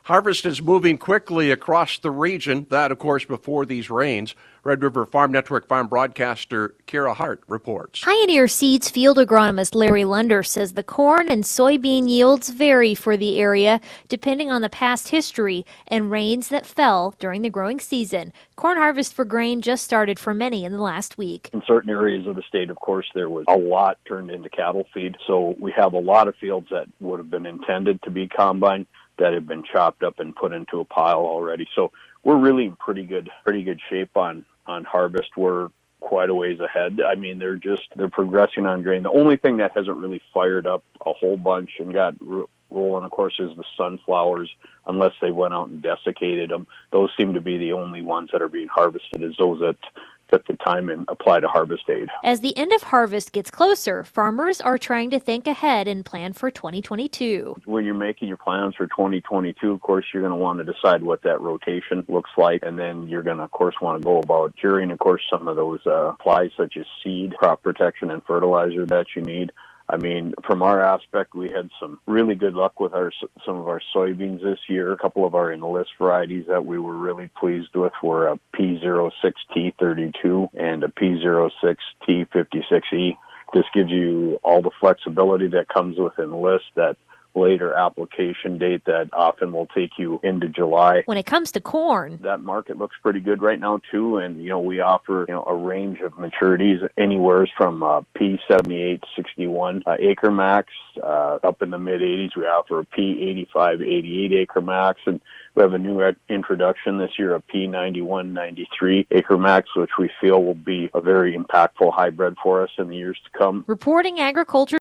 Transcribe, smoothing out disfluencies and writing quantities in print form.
Harvest is moving quickly across the region. That, of course, before these rains. Red River Farm Network farm broadcaster Kira Hart reports. Pioneer Seeds field agronomist Larry Lunder says the corn and soybean yields vary for the area depending on the past history and rains that fell during the growing season. Corn harvest for grain just started for many in the last week. In certain areas of the state, of course, there was a lot turned into cattle feed. So we have a lot of fields that would have been intended to be combine that have been chopped up and put into a pile already. So we're really in pretty good shape on harvest. We're quite a ways ahead. I mean, they're progressing on grain. The only thing that hasn't really fired up a whole bunch and got rolling, of course, is the sunflowers, unless they went out and desiccated them. Those seem to be the only ones that are being harvested, is those that took the time and applied a harvest aid. As the end of harvest gets closer, farmers are trying to think ahead and plan for 2022. When you're making your plans for 2022, of course, you're going to want to decide what that rotation looks like, and then you're going to, of course, want to go about curing, of course, some of those supplies such as seed, crop protection, and fertilizer that you need. I mean, from our aspect, we had some really good luck with some of our soybeans this year. A couple of our Enlist varieties that we were really pleased with were a P06T32 and a P06T56E. This gives you all the flexibility that comes with Enlist, that later application date that often will take you into July. When it comes to corn, that market looks pretty good right now too, and we offer a range of maturities anywhere from P7861 Acre Max up in the mid 80s. We offer a P8588 Acre Max, and we have a new introduction this year, a P9193 Acre Max, which we feel will be a very impactful hybrid for us in the years to come. reporting agriculture